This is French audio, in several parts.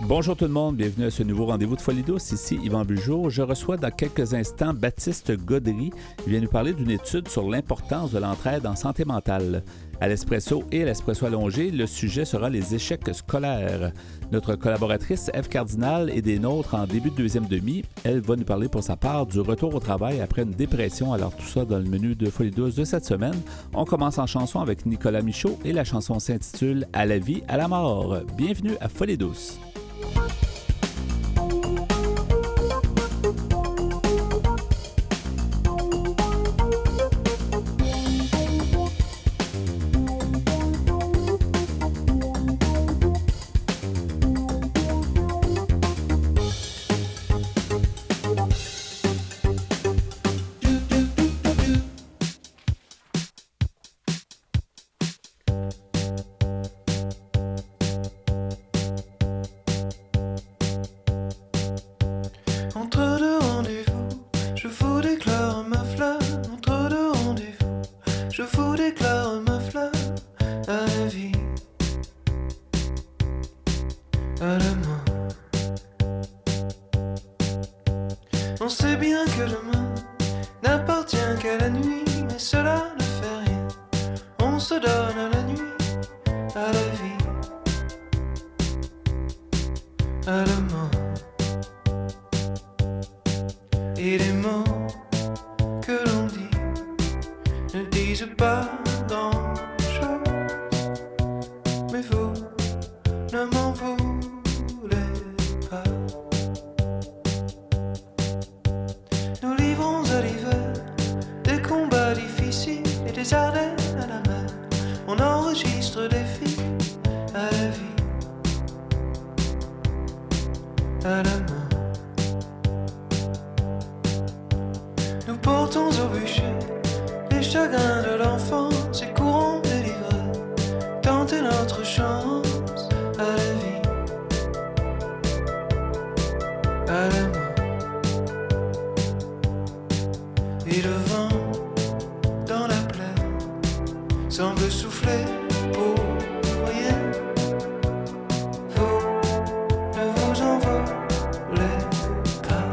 Bonjour tout le monde, bienvenue à ce nouveau rendez-vous de Folie douce. Ici Yvan Bujour. Je reçois dans quelques instants Baptiste Gaudry. Il vient nous parler d'une étude sur l'importance de l'entraide en santé mentale. À l'Espresso et à l'Espresso allongé, le sujet sera les échecs scolaires. Notre collaboratrice Ève Cardinal est des nôtres en début de deuxième demi. Elle va nous parler pour sa part du retour au travail après une dépression. Alors tout ça dans le menu de Folie douce de cette semaine. On commence en chanson avec Nicolas Michaud et la chanson s'intitule « À la vie, à la mort ». Bienvenue à Folie douce. On sait bien que demain n'appartient qu'à la nuit, mais cela ne fait rien. On se donne à la nuit, à la vie, à la mort. Et les mots que l'on dit ne disent pas grand-chose, mais vous ne m'en voulez pas. Nous livrons à l'hiver des combats difficiles et des Ardennes à la mer. On enregistre des films à la vie, à la mort. Nous portons au bûcher les chagrins de l'enfance et courons délivrer, tenter notre chance à la vie, à la mort. Et le vent dans la plaine semble souffler pour rien. Vous ne vous en voulez pas.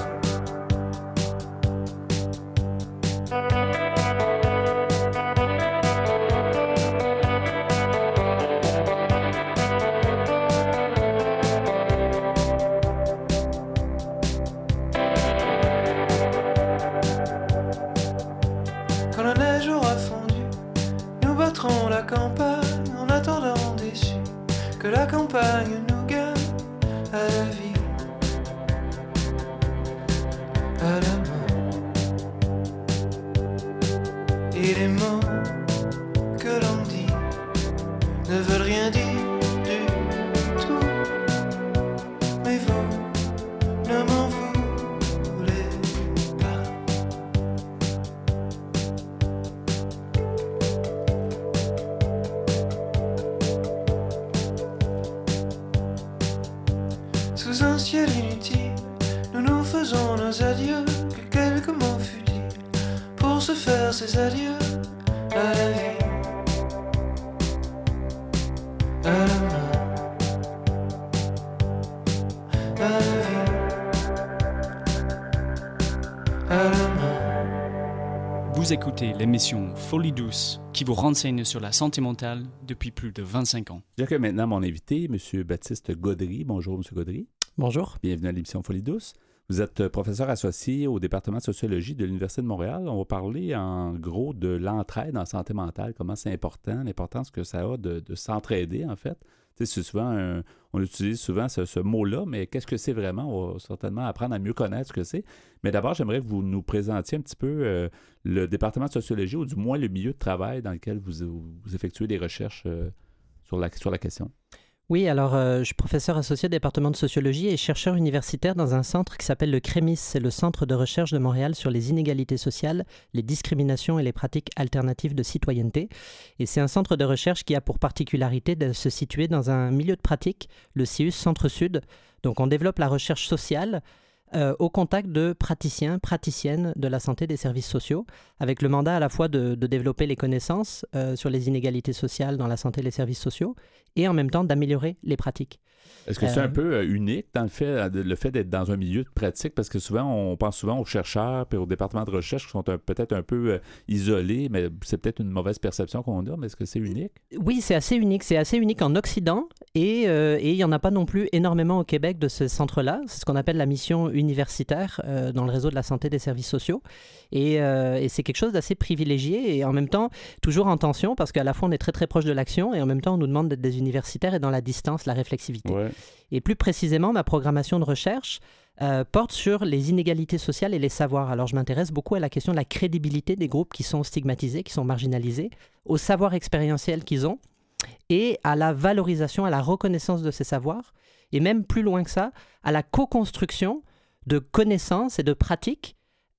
Quand la neige aura fondu, nous battrons la campagne en attendant déçus que la campagne nous gagne à la vie, à la mort. Et les mots que l'on dit ne veulent rien dire du tout, mais vous ne m'en voulez pas. Sous un ciel inutile, nous nous faisons nos adieux, que quelques mots futiles pour se faire ces adieux à la vie, à la mort, à la vie, à la mort. Vous écoutez l'émission Folie douce qui vous renseigne sur la santé mentale depuis plus de 25 ans. J'accueille maintenant mon invité, M. Baptiste Gaudry. Bonjour, M. Gaudry. Bonjour. Bienvenue à l'émission Folie douce. Vous êtes professeur associé au département de sociologie de l'Université de Montréal. On va parler en gros de l'entraide en santé mentale, comment c'est important, l'importance que ça a de s'entraider en fait. Tu sais, c'est souvent on utilise souvent ce mot-là, mais qu'est-ce que c'est vraiment? On va certainement apprendre à mieux connaître ce que c'est. Mais d'abord, j'aimerais que vous nous présentiez un petit peu le département de sociologie, ou du moins le milieu de travail dans lequel vous effectuez des recherches sur la question. Oui, alors je suis professeur associé au département de sociologie et chercheur universitaire dans un centre qui s'appelle le CREMIS. C'est le Centre de recherche de Montréal sur les inégalités sociales, les discriminations et les pratiques alternatives de citoyenneté. Et c'est un centre de recherche qui a pour particularité de se situer dans un milieu de pratique, le CIUS Centre-Sud. Donc on développe la recherche sociale au contact de praticiens, praticiennes de la santé des services sociaux, avec le mandat à la fois de développer les connaissances sur les inégalités sociales dans la santé et les services sociaux, et en même temps d'améliorer les pratiques. Est-ce que c'est un peu unique dans le fait d'être dans un milieu de pratique? Parce que souvent, on pense souvent aux chercheurs et aux départements de recherche qui sont peut-être un peu isolés, mais c'est peut-être une mauvaise perception qu'on a, mais est-ce que c'est unique? Oui, c'est assez unique. C'est assez unique en Occident et il n'y en a pas non plus énormément au Québec de ce centre-là. C'est ce qu'on appelle la mission universitaire dans le réseau de la santé des services sociaux. Et c'est quelque chose d'assez privilégié et en même temps toujours en tension parce qu'à la fois on est très très proche de l'action et en même temps on nous demande d'être des universitaires et dans la distance, la réflexivité. Ouais. Et plus précisément, ma programmation de recherche porte sur les inégalités sociales et les savoirs. Alors je m'intéresse beaucoup à la question de la crédibilité des groupes qui sont stigmatisés, qui sont marginalisés, au savoir expérientiel qu'ils ont et à la valorisation, à la reconnaissance de ces savoirs et même plus loin que ça, à la co-construction de connaissances et de pratiques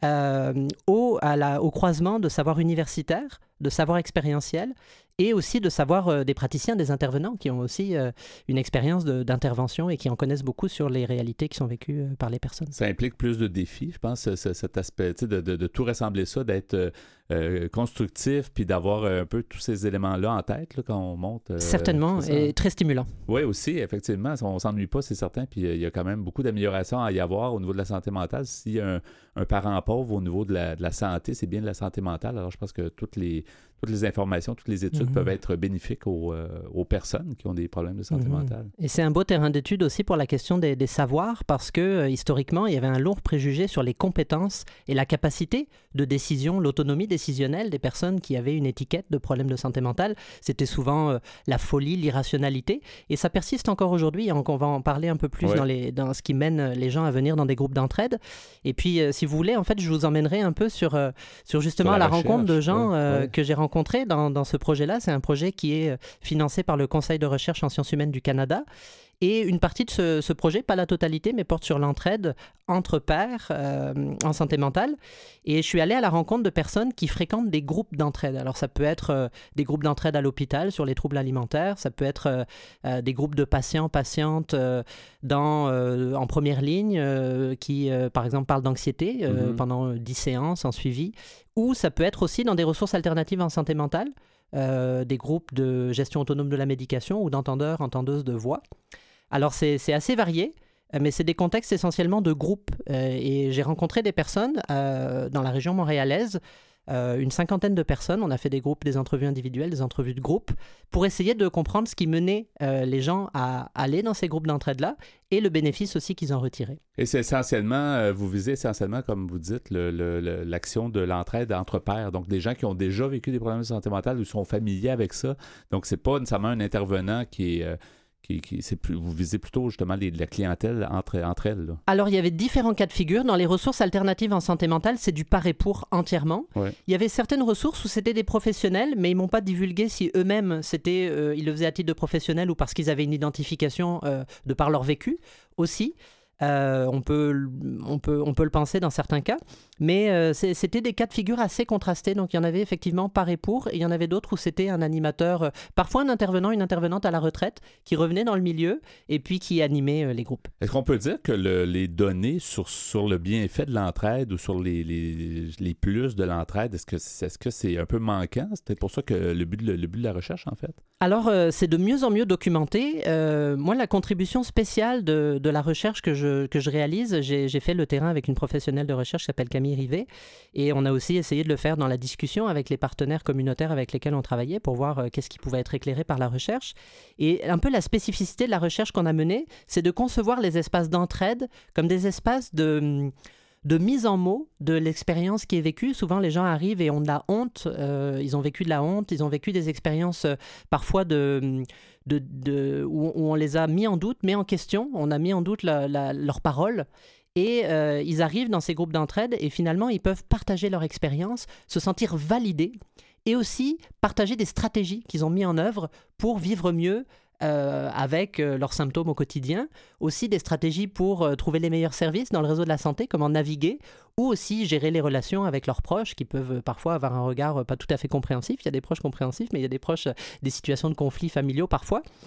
au croisement de savoirs universitaires, de savoirs expérientiels et aussi de savoir des praticiens, des intervenants qui ont aussi une expérience d'intervention et qui en connaissent beaucoup sur les réalités qui sont vécues par les personnes. Ça implique plus de défis, je pense, cet aspect, de tout rassembler ça, d'être constructif puis d'avoir un peu tous ces éléments-là en tête là, quand on monte. Certainement, et très stimulant. Oui, aussi, effectivement. On ne s'ennuie pas, c'est certain. Puis il y a quand même beaucoup d'améliorations à y avoir au niveau de la santé mentale. S'il y a un parent pauvre au niveau de la santé, c'est bien de la santé mentale. Alors je pense que toutes les informations, toutes les études peuvent être bénéfiques aux personnes qui ont des problèmes de santé mentale. Et c'est un beau terrain d'étude aussi pour la question des savoirs parce que historiquement, il y avait un lourd préjugé sur les compétences et la capacité de décision, l'autonomie décisionnelle des personnes qui avaient une étiquette de problème de santé mentale. C'était souvent la folie, l'irrationalité. Et ça persiste encore aujourd'hui. On va en parler un peu plus dans ce qui mène les gens à venir dans des groupes d'entraide. Et puis, si vous voulez, en fait, je vous emmènerai un peu sur justement la rencontre de gens que j'ai rencontrés dans ce projet-là. C'est un projet qui est financé par le Conseil de recherche en sciences humaines du Canada. Et une partie de ce projet, pas la totalité, mais porte sur l'entraide entre pairs en santé mentale. Et je suis allé à la rencontre de personnes qui fréquentent des groupes d'entraide. Alors ça peut être des groupes d'entraide à l'hôpital sur les troubles alimentaires, ça peut être des groupes de patients, patientes en première ligne qui, par exemple, parlent d'anxiété pendant 10 séances en suivi. Ou ça peut être aussi dans des ressources alternatives en santé mentale, des groupes de gestion autonome de la médication ou d'entendeurs, entendeuses de voix. Alors, c'est assez varié, mais c'est des contextes essentiellement de groupes. Et j'ai rencontré des personnes dans la région montréalaise, une 50aine de personnes. On a fait des groupes, des entrevues individuelles, des entrevues de groupe, pour essayer de comprendre ce qui menait les gens à aller dans ces groupes d'entraide-là et le bénéfice aussi qu'ils en retiraient. Et c'est essentiellement, vous visez essentiellement, comme vous dites, l'action de l'entraide entre pairs. Donc, des gens qui ont déjà vécu des problèmes de santé mentale ou sont familiers avec ça. Donc, c'est pas nécessairement un intervenant qui est... vous visez plutôt justement la clientèle entre elles. Là. Alors, il y avait différents cas de figure. Dans les ressources alternatives en santé mentale, c'est du par et pour entièrement. Ouais. Il y avait certaines ressources où c'était des professionnels, mais ils ne m'ont pas divulgué si eux-mêmes, ils le faisaient à titre de professionnel ou parce qu'ils avaient une identification de par leur vécu aussi. On peut le penser dans certains cas, mais c'était des cas de figure assez contrastés. Donc il y en avait effectivement par et pour, et il y en avait d'autres où c'était un animateur, parfois un intervenant, une intervenante à la retraite qui revenait dans le milieu et puis qui animait les groupes. Est-ce qu'on peut dire que les données sur le bienfait de l'entraide ou sur les plus de l'entraide, est-ce que c'est un peu manquant? C'était pour ça que le but de la recherche, en fait? Alors, c'est de mieux en mieux documenté. Moi, la contribution spéciale de la recherche que je réalise, j'ai fait le terrain avec une professionnelle de recherche qui s'appelle Camille Rivet, et on a aussi essayé de le faire dans la discussion avec les partenaires communautaires avec lesquels on travaillait pour voir qu'est-ce qui pouvait être éclairé par la recherche. Et un peu la spécificité de la recherche qu'on a menée, c'est de concevoir les espaces d'entraide comme des espaces de mise en mots de l'expérience qui est vécue. Souvent, les gens arrivent et ont de la honte. Ils ont vécu de la honte. Ils ont vécu des expériences parfois où on les a mis en doute, mais en question. On a mis en doute leurs paroles. Et ils arrivent dans ces groupes d'entraide et finalement, ils peuvent partager leur expérience, se sentir validés et aussi partager des stratégies qu'ils ont mis en œuvre pour vivre mieux avec leurs symptômes au quotidien, aussi des stratégies pour trouver les meilleurs services dans le réseau de la santé, comment naviguer, ou aussi gérer les relations avec leurs proches qui peuvent parfois avoir un regard pas tout à fait compréhensif. Il y a des proches compréhensifs, mais il y a des proches, des situations de conflits familiaux parfois.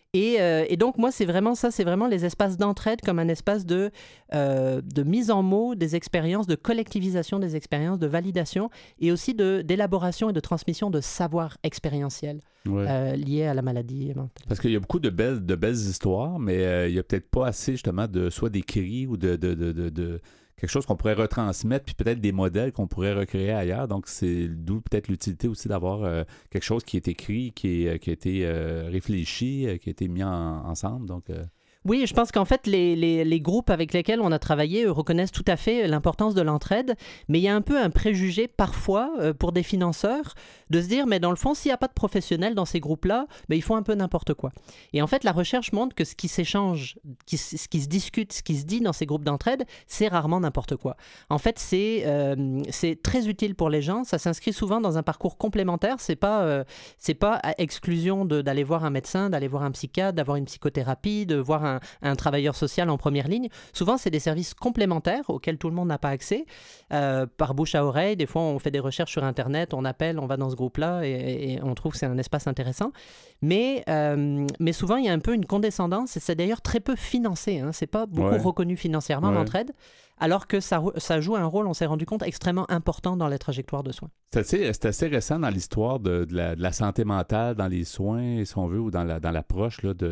Et donc, moi, c'est vraiment les espaces d'entraide comme un espace de mise en mots des expériences, de collectivisation des expériences, de validation et aussi d'élaboration et de transmission de savoir expérientiel liés à la maladie mentale. Parce qu'il y a beaucoup de belles histoires, mais il n'y a peut-être pas assez, justement, soit d'écrits ou de quelque chose qu'on pourrait retransmettre, puis peut-être des modèles qu'on pourrait recréer ailleurs. Donc, c'est d'où peut-être l'utilité aussi d'avoir quelque chose qui est écrit, qui a été réfléchi, qui a été mis ensemble. Donc, Oui, je pense qu'en fait, les groupes avec lesquels on a travaillé reconnaissent tout à fait l'importance de l'entraide, mais il y a un peu un préjugé parfois pour des financeurs de se dire, mais dans le fond, s'il n'y a pas de professionnels dans ces groupes-là, ben, ils font un peu n'importe quoi. Et en fait, la recherche montre que ce qui s'échange, ce qui se discute, ce qui se dit dans ces groupes d'entraide, c'est rarement n'importe quoi. En fait, c'est très utile pour les gens, ça s'inscrit souvent dans un parcours complémentaire, c'est pas à exclusion d'aller voir un médecin, d'aller voir un psychiatre, d'avoir une psychothérapie, de voir un travailleur social en première ligne. Souvent, c'est des services complémentaires auxquels tout le monde n'a pas accès. Par bouche à oreille, des fois, on fait des recherches sur Internet, on appelle, on va dans ce groupe-là et on trouve que c'est un espace intéressant. Mais souvent, il y a un peu une condescendance et c'est d'ailleurs très peu financé. C'est pas beaucoup reconnu financièrement, l'entraide, alors que ça joue un rôle, on s'est rendu compte, extrêmement important dans les trajectoires de soins. C'est assez récent dans l'histoire de la santé mentale, dans les soins, si on veut, ou dans l'approche là,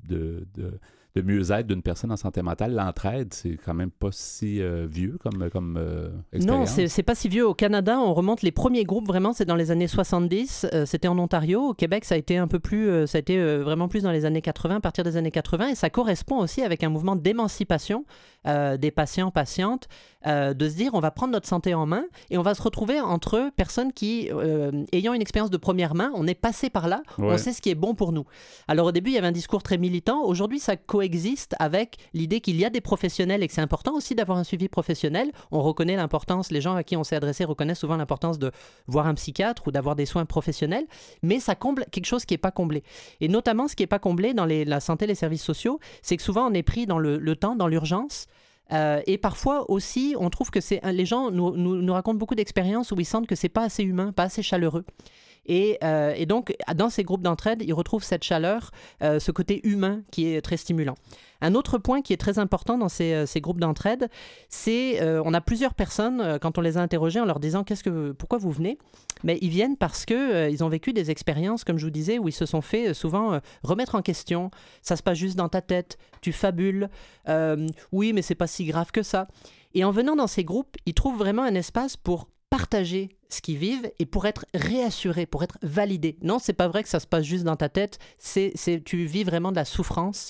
de mieux-être d'une personne en santé mentale. L'entraide, c'est quand même pas si vieux comme expérience. Non, c'est pas si vieux. Au Canada, on remonte les premiers groupes, vraiment, c'est dans les années 70. C'était en Ontario. Au Québec, ça a été un peu plus... ça a été vraiment plus dans les années 80, à partir des années 80. Et ça correspond aussi avec un mouvement d'émancipation des patients-patientes, de se dire, on va prendre notre santé en main et on va se retrouver entre personnes qui, ayant une expérience de première main, on est passé par là, on sait ce qui est bon pour nous. Alors au début, il y avait un discours très militant. Aujourd'hui, ça coexiste avec l'idée qu'il y a des professionnels et que c'est important aussi d'avoir un suivi professionnel. On reconnaît l'importance, les gens à qui on s'est adressé reconnaissent souvent l'importance de voir un psychiatre ou d'avoir des soins professionnels, mais ça comble quelque chose qui n'est pas comblé. Et notamment, ce qui n'est pas comblé dans la santé et les services sociaux, c'est que souvent on est pris dans le temps, dans l'urgence. Et parfois aussi, on trouve que les gens nous racontent beaucoup d'expériences où ils sentent que c'est pas assez humain, pas assez chaleureux. Et donc, dans ces groupes d'entraide, ils retrouvent cette chaleur, ce côté humain qui est très stimulant. Un autre point qui est très important dans ces groupes d'entraide, c'est on a plusieurs personnes, quand on les a interrogées en leur disant pourquoi vous venez, mais ils viennent parce qu'ils ont vécu des expériences, comme je vous disais, où ils se sont fait souvent remettre en question. Ça se passe juste dans ta tête, tu fabules, oui, mais c'est pas si grave que ça. Et en venant dans ces groupes, ils trouvent vraiment un espace pour partager ce qu'ils vivent et pour être réassurés, pour être validés. Non, c'est pas vrai que ça se passe juste dans ta tête, tu vis vraiment de la souffrance.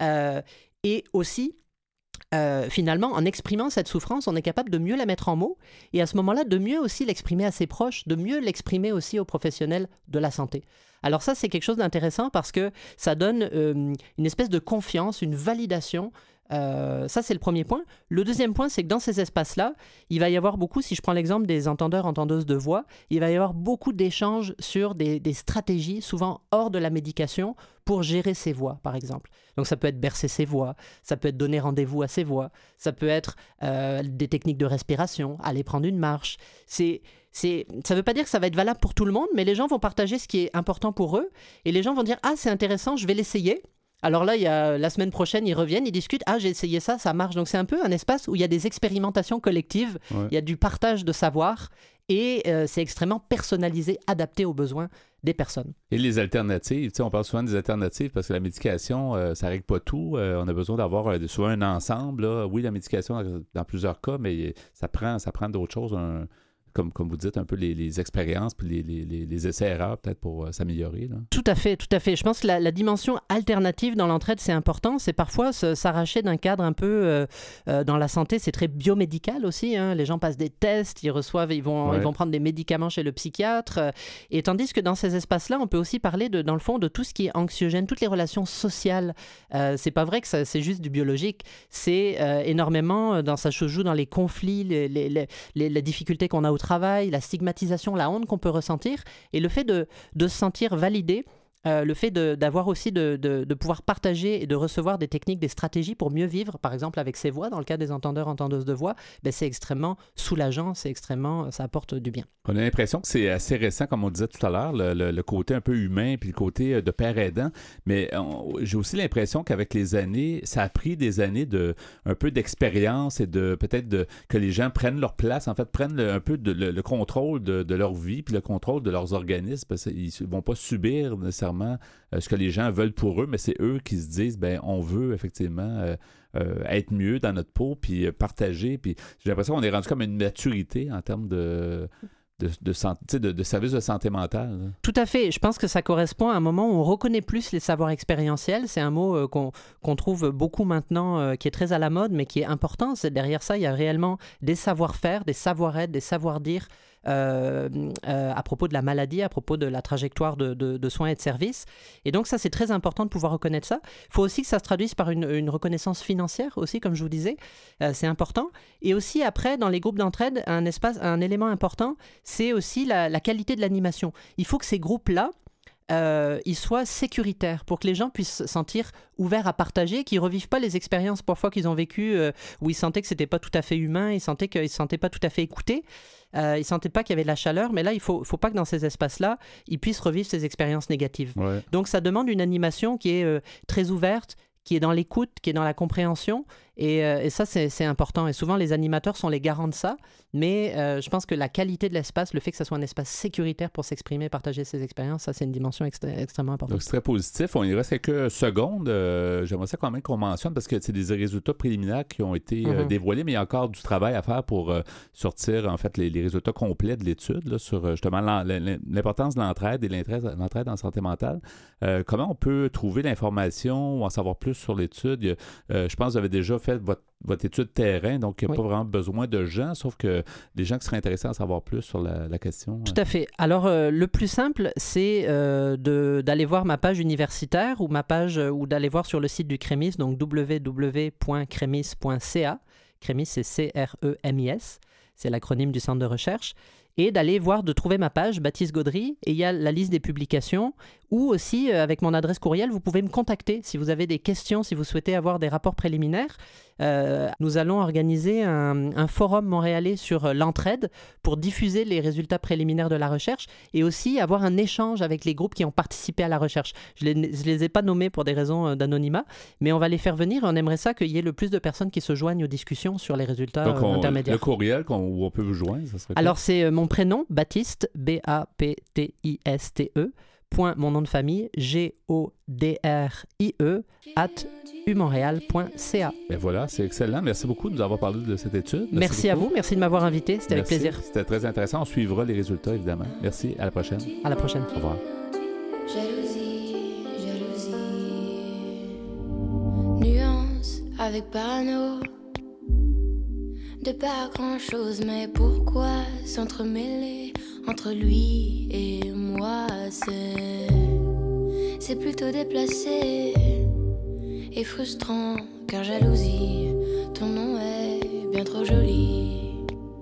Et aussi, finalement, en exprimant cette souffrance, on est capable de mieux la mettre en mots et à ce moment-là, de mieux aussi l'exprimer à ses proches, de mieux l'exprimer aussi aux professionnels de la santé. Alors ça, c'est quelque chose d'intéressant parce que ça donne une espèce de confiance, une validation. Ça, c'est le premier point. Le deuxième point, c'est que dans ces espaces-là, il va y avoir beaucoup, si je prends l'exemple des entendeurs, entendeuses de voix, il va y avoir beaucoup d'échanges sur des stratégies, souvent hors de la médication, pour gérer ses voix, par exemple. Donc ça peut être bercer ses voix, ça peut être donner rendez-vous à ses voix, ça peut être des techniques de respiration, aller prendre une marche. Ça ne veut pas dire que ça va être valable pour tout le monde, mais les gens vont partager ce qui est important pour eux, et les gens vont dire « Ah, c'est intéressant, je vais l'essayer ». Alors là, la semaine prochaine, ils reviennent, ils discutent. Ah, j'ai essayé ça, ça marche. Donc c'est un peu un espace où il y a des expérimentations collectives, il y a du partage de savoir et c'est extrêmement personnalisé, adapté aux besoins des personnes. Et les alternatives, on parle souvent des alternatives parce que la médication, ça ne règle pas tout. On a besoin d'avoir souvent un ensemble. Là. Oui, la médication dans plusieurs cas, mais ça prend d'autres choses. Comme vous dites, un peu les expériences puis les essais-erreurs peut-être pour s'améliorer. Là. Tout à fait. Je pense que la dimension alternative dans l'entraide, c'est important. C'est parfois s'arracher d'un cadre un peu dans la santé, c'est très biomédical aussi. Les gens passent des tests, ils vont prendre des médicaments chez le psychiatre. Et tandis que dans ces espaces-là, on peut aussi parler dans le fond de tout ce qui est anxiogène, toutes les relations sociales. C'est pas vrai que c'est juste du biologique. C'est énormément, ça se joue dans les conflits, les difficultés qu'on a au travail, la stigmatisation, la honte qu'on peut ressentir et le fait de se sentir validé le fait d'avoir aussi de pouvoir partager et de recevoir des techniques, des stratégies pour mieux vivre, par exemple avec ses voix, dans le cas des entendeurs, entendeuses de voix, c'est extrêmement soulageant, ça apporte du bien. On a l'impression que c'est assez récent, comme on disait tout à l'heure, le côté un peu humain puis le côté de père aidant, mais j'ai aussi l'impression qu'avec les années, ça a pris des années un peu d'expérience et que les gens prennent leur place, en fait, prennent un peu le contrôle de leur vie puis le contrôle de leurs organismes, parce qu'ils ne vont pas subir nécessairement ce que les gens veulent pour eux, mais c'est eux qui se disent, on veut effectivement être mieux dans notre peau puis partager, puis j'ai l'impression qu'on est rendu comme une maturité en termes de services de santé mentale. Là. Tout à fait. Je pense que ça correspond à un moment où on reconnaît plus les savoirs expérientiels. C'est un mot qu'on trouve beaucoup maintenant, qui est très à la mode, mais qui est important. Derrière ça, il y a réellement des savoir-faire, des savoir-être, des savoir-dire à propos de la maladie, à propos de la trajectoire de soins et de services. Et donc ça, c'est très important de pouvoir reconnaître ça. Il faut aussi que ça se traduise par une reconnaissance financière aussi, comme je vous disais. C'est important. Et aussi, après, dans les groupes d'entraide, un élément important, c'est aussi la qualité de l'animation. Il faut que ces groupes-là, ils soient sécuritaires pour que les gens puissent se sentir ouverts à partager, qu'ils ne revivent pas les expériences parfois qu'ils ont vécues où ils sentaient que ce n'était pas tout à fait humain, ils sentaient qu'ils ne se sentaient pas tout à fait écoutés, ils ne sentaient pas qu'il y avait de la chaleur, mais là, il ne faut pas que dans ces espaces-là, ils puissent revivre ces expériences négatives. Ouais. Donc, ça demande une animation qui est très ouverte, qui est dans l'écoute, qui est dans la compréhension. Et ça, c'est important. Et souvent, les animateurs sont les garants de ça. Mais je pense que la qualité de l'espace, le fait que ce soit un espace sécuritaire pour s'exprimer, partager ses expériences, ça, c'est une dimension extrêmement importante. Donc, c'est très positif. Il reste quelques secondes. J'aimerais ça quand même qu'on mentionne, parce que c'est des résultats préliminaires qui ont été dévoilés, mais il y a encore du travail à faire pour sortir, en fait, les résultats complets de l'étude là, sur justement l'importance de l'entraide et l'entraide en santé mentale. Comment on peut trouver l'information ou en savoir plus sur l'étude? Je pense que vous avez déjà fait votre étude terrain, donc il n'y a pas vraiment besoin de gens, sauf que les gens qui seraient intéressés à en savoir plus sur la question. Tout à fait. Alors, le plus simple, c'est d'aller voir ma page universitaire ou d'aller voir sur le site du CREMIS, donc www.cremis.ca. CREMIS, c'est C-R-E-M-I-S. C'est l'acronyme du centre de recherche. Et de trouver ma page, Baptiste Gaudry, et il y a la liste des publications, ou aussi, avec mon adresse courriel, vous pouvez me contacter si vous avez des questions, si vous souhaitez avoir des rapports préliminaires. Nous allons organiser un forum montréalais sur l'entraide pour diffuser les résultats préliminaires de la recherche et aussi avoir un échange avec les groupes qui ont participé à la recherche. Je les ai pas nommés pour des raisons d'anonymat, mais on va les faire venir et on aimerait ça qu'il y ait le plus de personnes qui se joignent aux discussions sur les résultats intermédiaires. Le courrier où on peut vous joindre, ça serait Alors, c'est mon prénom, Baptiste, B-A-P-T-I-S-T-E, mon nom de famille, G-O-D-R-I-E, @umontréal.ca. Ben voilà, c'est excellent. Merci beaucoup de nous avoir parlé de cette étude. Merci à vous. Merci de m'avoir invité. C'était avec plaisir. C'était très intéressant. On suivra les résultats, évidemment. Merci. À la prochaine. À la prochaine. Au revoir. Jalousie, nuance avec parano. De pas grand-chose, mais pourquoi s'entremêler entre lui et moi? C'est plutôt déplacé et frustrant, car jalousie, ton nom est bien trop joli.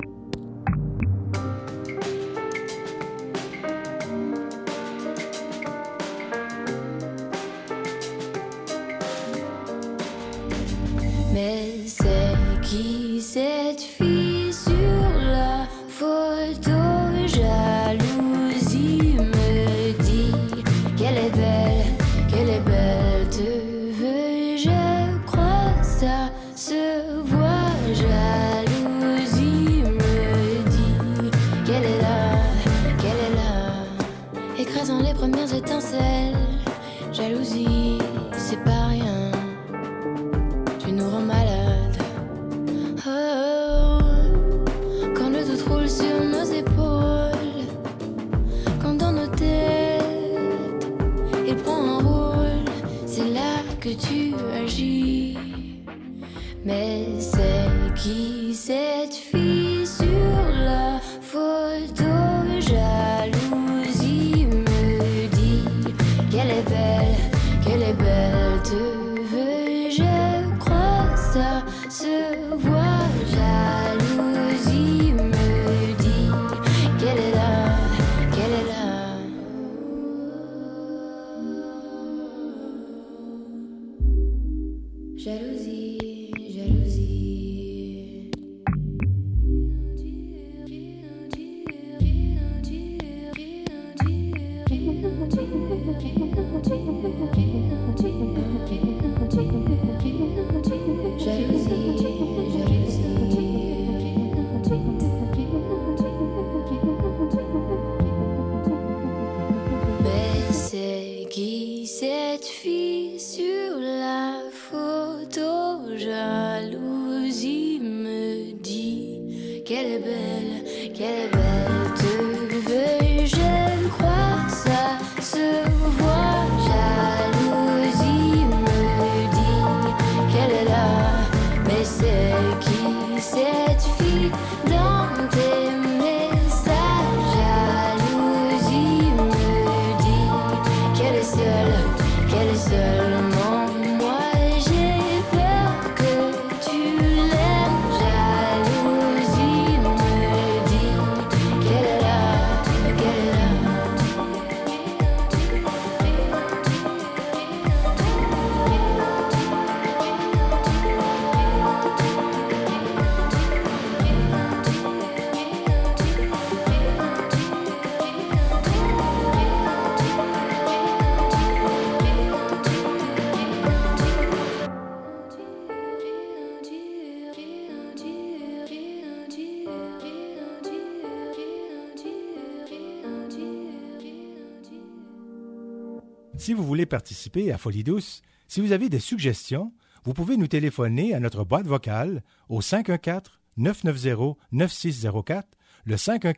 Mais c'est qui cette fille sur la photo? Jalousie me dit qu'elle est belle, te veux, je crois, ça se voit. Jalousie me dit qu'elle est là, écrasant les premières étincelles. Jalousie, c'est pas rien, tu nous rends malade. Oh, quand le doute roule sur nos épaules, quand dans nos têtes il prend un rôle, c'est là que tu agis. Mais c'est qui cette fille sur la photo? Jalousie me dit qu'elle est belle, te veux, je crois, ça se voit. Jalousie me dit qu'elle est là, Mais c'est qui cette fille sur la photo? Jalousie me dit qu'elle est belle, qu'elle est belle. Te veux, je crois, ça se voit. Jalousie me dit qu'elle est là. Mais c'est qui cette fille dans tes messages? Jalousie me dit qu'elle est seulement moi. J'ai peur que tu l'aimes. Jalousie me dit qu'elle est là, qu'elle est là. Si vous voulez participer à Folie douce, si vous avez des suggestions, vous pouvez nous téléphoner à notre boîte vocale au 514-990-9604, le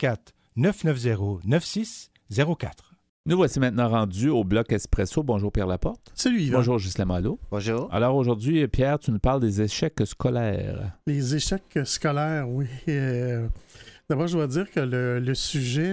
514-990-9604. Nous voici maintenant rendus au bloc Espresso. Bonjour Pierre Laporte. Salut Yvan. Bonjour Ghislain Malo. Bonjour. Alors aujourd'hui, Pierre, tu nous parles des échecs scolaires. Les échecs scolaires, oui. D'abord, je dois dire que le sujet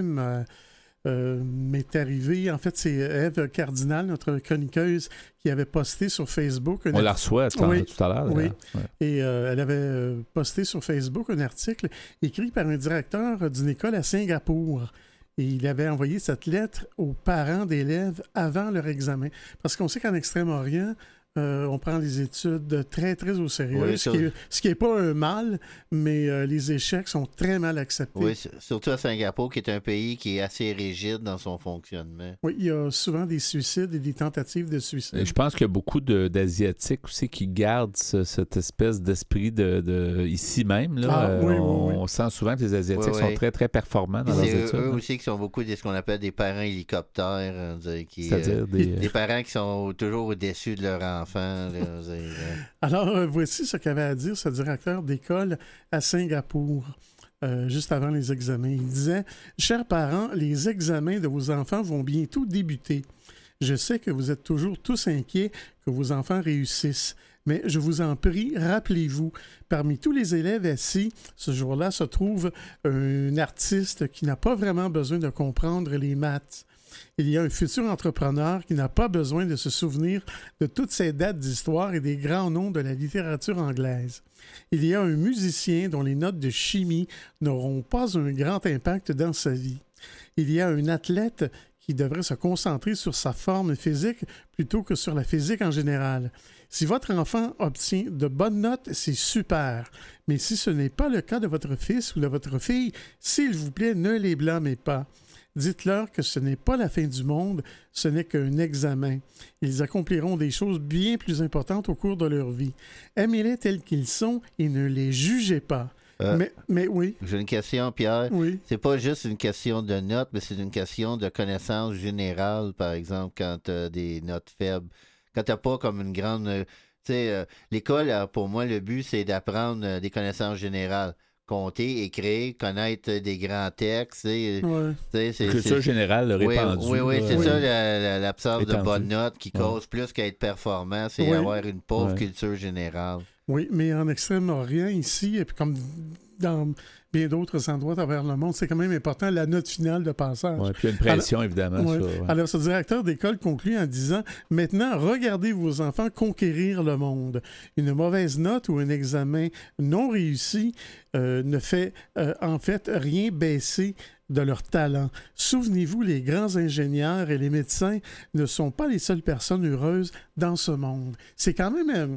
m'est arrivé. En fait, c'est Ève Cardinal, notre chroniqueuse, qui avait posté sur Facebook... On la reçoit tout à l'heure. Oui, ouais. Et elle avait posté sur Facebook un article écrit par un directeur d'une école à Singapour. Et il avait envoyé cette lettre aux parents d'élèves avant leur examen. Parce qu'on sait qu'en Extrême-Orient, on prend les études très, très au sérieux, oui, ce qui n'est pas un mal, mais les échecs sont très mal acceptés. Oui, surtout à Singapour, qui est un pays qui est assez rigide dans son fonctionnement. Oui, il y a souvent des suicides et des tentatives de suicide. Et je pense qu'il y a beaucoup d'Asiatiques aussi qui gardent cette espèce d'esprit de ici même. Là. On sent souvent que les Asiatiques sont très, très performants dans leurs études. C'est eux aussi qui sont beaucoup de ce qu'on appelle des parents hélicoptères. C'est-à-dire des parents qui sont toujours au-dessus de leur enfant. Alors, voici ce qu'avait à dire ce directeur d'école à Singapour, juste avant les examens. Il disait « Chers parents, les examens de vos enfants vont bientôt débuter. Je sais que vous êtes toujours tous inquiets que vos enfants réussissent. Mais je vous en prie, rappelez-vous, parmi tous les élèves assis, ce jour-là se trouve un artiste qui n'a pas vraiment besoin de comprendre les maths. Il y a un futur entrepreneur qui n'a pas besoin de se souvenir de toutes ces dates d'histoire et des grands noms de la littérature anglaise. Il y a un musicien dont les notes de chimie n'auront pas un grand impact dans sa vie. Il y a un athlète qui devrait se concentrer sur sa forme physique plutôt que sur la physique en général. Si votre enfant obtient de bonnes notes, c'est super. Mais si ce n'est pas le cas de votre fils ou de votre fille, s'il vous plaît, ne les blâmez pas. Dites-leur que ce n'est pas la fin du monde, ce n'est qu'un examen. Ils accompliront des choses bien plus importantes au cours de leur vie. Aimez-les tels qu'ils sont et ne les jugez pas. Mais oui. J'ai une question, Pierre. Oui. C'est pas juste une question de notes, mais c'est une question de connaissance générale, par exemple, quand tu as des notes faibles. Quand tu n'as pas comme une grande... l'école, pour moi, le but, c'est d'apprendre des connaissances générales. Compter, écrire, connaître des grands textes. Culture générale répandue. Oui, c'est ça l'absence de bonnes notes qui cause plus qu'à être performant, c'est avoir une pauvre culture générale. Oui, mais en Extrême-Orient, ici, et puis comme dans bien d'autres endroits à travers le monde, c'est quand même important la note finale de passage. Oui, puis il y a une pression, évidemment. Ouais. Sur, Alors, ce directeur d'école conclut en disant « Maintenant, regardez vos enfants conquérir le monde. Une mauvaise note ou un examen non réussi ne fait en fait rien baisser de leur talent. Souvenez-vous, les grands ingénieurs et les médecins ne sont pas les seules personnes heureuses dans ce monde. » C'est quand même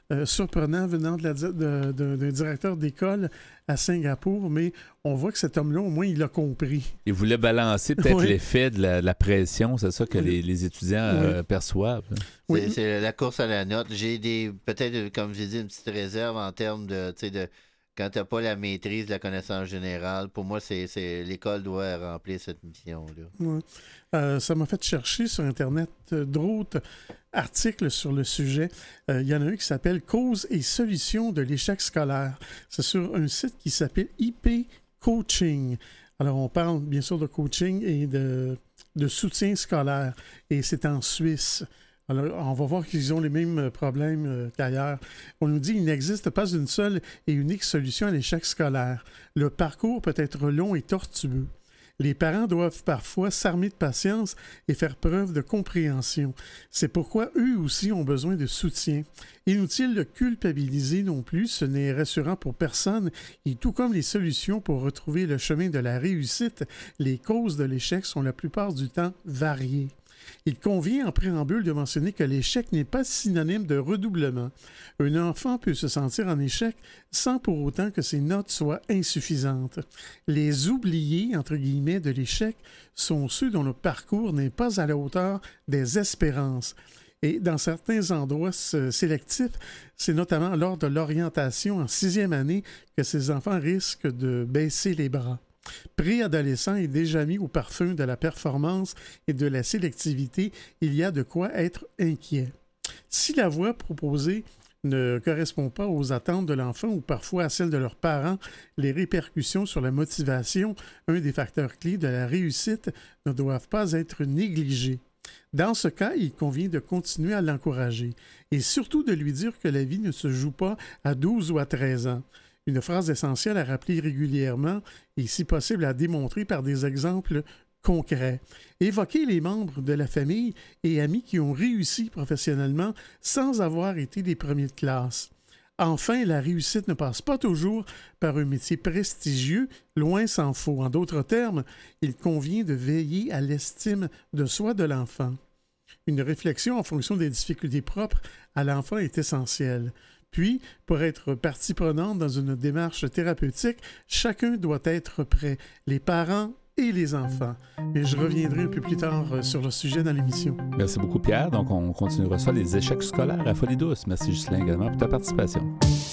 surprenant venant d'un directeur d'école à Singapour, mais on voit que cet homme-là, au moins, il l'a compris. Il voulait balancer peut-être Oui. l'effet de la pression, c'est ça que Oui. les étudiants Oui. perçoivent. Oui. C'est la course à la note. J'ai peut-être, comme j'ai dit, une petite réserve en termes de quand tu n'as pas la maîtrise de la connaissance générale. Pour moi, l'école doit remplir cette mission-là. Ouais. Ça m'a fait chercher sur Internet d'autres articles sur le sujet. Il y en a un qui s'appelle « Causes et solutions de l'échec scolaire ». C'est sur un site qui s'appelle IP Coaching. Alors, on parle bien sûr de coaching et de soutien scolaire. Et c'est en Suisse. Alors, on va voir qu'ils ont les mêmes problèmes qu'ailleurs. On nous dit qu'il n'existe pas une seule et unique solution à l'échec scolaire. Le parcours peut être long et tortueux. Les parents doivent parfois s'armer de patience et faire preuve de compréhension. C'est pourquoi eux aussi ont besoin de soutien. Inutile de culpabiliser non plus, ce n'est rassurant pour personne, et tout comme les solutions pour retrouver le chemin de la réussite, les causes de l'échec sont la plupart du temps variées. Il convient en préambule de mentionner que l'échec n'est pas synonyme de redoublement. Un enfant peut se sentir en échec sans pour autant que ses notes soient insuffisantes. Les oubliés, entre guillemets, de l'échec sont ceux dont le parcours n'est pas à la hauteur des espérances. Et dans certains endroits sélectifs, c'est notamment lors de l'orientation en 6e année que ces enfants risquent de baisser les bras. Préadolescent et déjà mis au parfum de la performance et de la sélectivité, il y a de quoi être inquiet. Si la voie proposée ne correspond pas aux attentes de l'enfant ou parfois à celles de leurs parents, les répercussions sur la motivation, un des facteurs clés de la réussite, ne doivent pas être négligées. Dans ce cas, il convient de continuer à l'encourager et surtout de lui dire que la vie ne se joue pas à 12 ou à 13 ans. Une phrase essentielle à rappeler régulièrement et si possible à démontrer par des exemples concrets. Évoquer les membres de la famille et amis qui ont réussi professionnellement sans avoir été des premiers de classe. Enfin, la réussite ne passe pas toujours par un métier prestigieux, loin s'en faut. En d'autres termes, il convient de veiller à l'estime de soi de l'enfant. Une réflexion en fonction des difficultés propres à l'enfant est essentielle. Puis, pour être partie prenante dans une démarche thérapeutique, chacun doit être prêt, les parents et les enfants. Et je reviendrai un peu plus tard sur le sujet dans l'émission. Merci beaucoup, Pierre. Donc, on continuera ça, les échecs scolaires à Folie Douce. Merci, Ghislain, également, pour ta participation.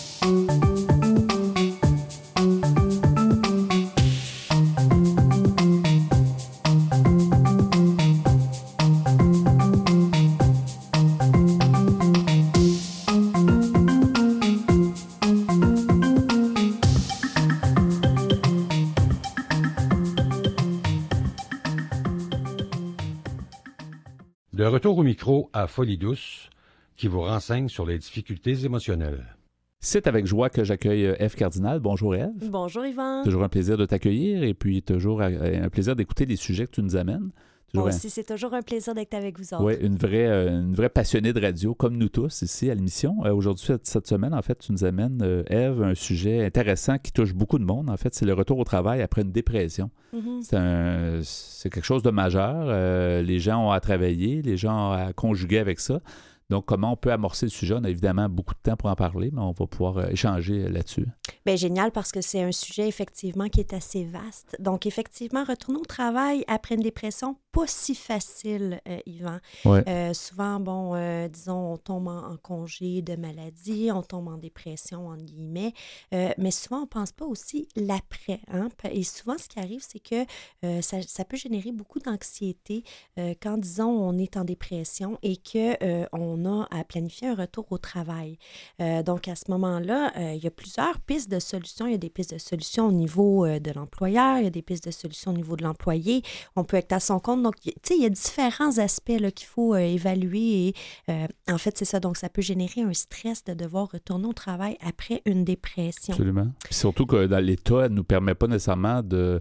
De retour au micro à Folie Douce, qui vous renseigne sur les difficultés émotionnelles. C'est avec joie que j'accueille Ève Cardinal. Bonjour Ève. Bonjour Yvan. Toujours un plaisir de t'accueillir et puis toujours un plaisir d'écouter les sujets que tu nous amènes. Moi aussi, c'est toujours un plaisir d'être avec vous autres. Oui, une vraie passionnée de radio, comme nous tous ici à l'émission. Aujourd'hui, cette semaine, en fait, tu nous amènes, Ève, un sujet intéressant qui touche beaucoup de monde. En fait, c'est le retour au travail après une dépression. Mm-hmm. C'est quelque chose de majeur. Les gens ont à travailler, les gens ont à conjuguer avec ça. Donc, comment on peut amorcer le sujet? On a évidemment beaucoup de temps pour en parler, mais on va pouvoir échanger là-dessus. Bien, génial, parce que c'est un sujet, effectivement, qui est assez vaste. Donc, effectivement, retourner au travail après une dépression, pas si facile, Yvan. Ouais. Souvent, disons, on tombe en congé de maladie, on tombe en dépression, entre guillemets, mais souvent, on ne pense pas aussi l'après. Hein? Et souvent, ce qui arrive, c'est que ça peut générer beaucoup d'anxiété quand, disons, on est en dépression et qu'on a à planifier un retour au travail. Donc, à ce moment-là, il y a plusieurs pistes de solutions. Il y a des pistes de solutions au niveau de l'employeur, il y a des pistes de solutions au niveau de l'employé. On peut être à son compte. Donc, tu sais, il y a différents aspects là, qu'il faut évaluer. Et en fait, c'est ça. Donc, ça peut générer un stress de devoir retourner au travail après une dépression. Absolument. Puis surtout que dans l'État, elle ne nous permet pas nécessairement de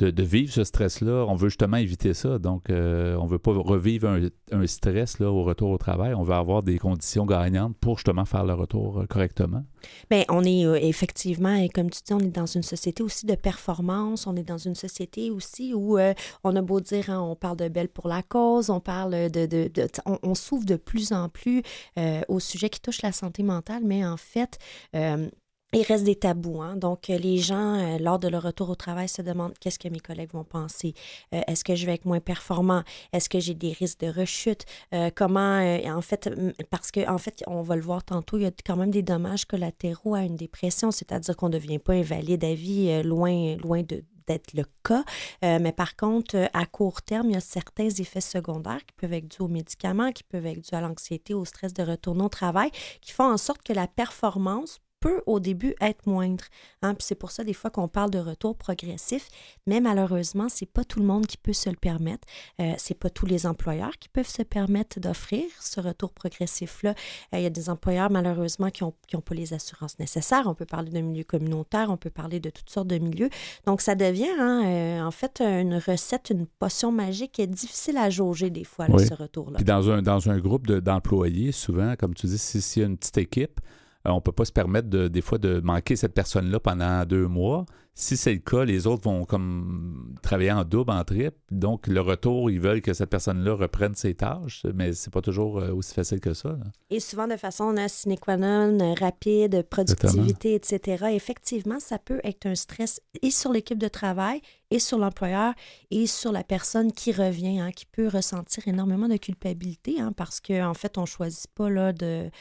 de vivre ce stress-là. On veut justement éviter ça. Donc, on ne veut pas revivre un stress là, au retour au travail. On veut avoir des conditions gagnantes pour justement faire le retour correctement. Bien, on est effectivement, et comme tu dis, on est dans une société aussi de performance. On est dans une société aussi où on a beau dire, hein, on parle de belle pour la cause, on parle on s'ouvre de plus en plus au sujet qui touche la santé mentale, mais en fait, il reste des tabous. Hein? Donc, les gens, lors de leur retour au travail, se demandent qu'est-ce que mes collègues vont penser? Est-ce que je vais être moins performant? Est-ce que j'ai des risques de rechute? En fait, parce qu'en fait, on va le voir tantôt, il y a quand même des dommages collatéraux à une dépression, c'est-à-dire qu'on ne devient pas invalide à vie, loin d'être le cas. Mais par contre, à court terme, il y a certains effets secondaires qui peuvent être dus aux médicaments, qui peuvent être dus à l'anxiété, au stress de retourner au travail, qui font en sorte que la performance peut au début être moindre. Hein? Puis c'est pour ça des fois qu'on parle de retour progressif, mais malheureusement, c'est pas tout le monde qui peut se le permettre. C'est pas tous les employeurs qui peuvent se permettre d'offrir ce retour progressif-là. Il y a des employeurs malheureusement qui ont pas les assurances nécessaires. On peut parler de milieu communautaire, on peut parler de toutes sortes de milieux. Donc ça devient en fait une recette, une potion magique qui est difficile à jauger des fois, là, ce retour-là. Puis dans un groupe d'employés, souvent, comme tu dis, s'il y a une petite équipe, on ne peut pas se permettre des fois de manquer cette personne-là pendant 2 mois. Si c'est le cas, les autres vont comme travailler en double, en triple. Donc, le retour, ils veulent que cette personne-là reprenne ses tâches, mais c'est pas toujours aussi facile que ça. Là. Et souvent de façon sine qua non, rapide, productivité, etc. Effectivement, ça peut être un stress et sur l'équipe de travail, et sur l'employeur, et sur la personne qui revient, hein, qui peut ressentir énormément de culpabilité, hein, parce qu'en fait, on ne choisit pas là,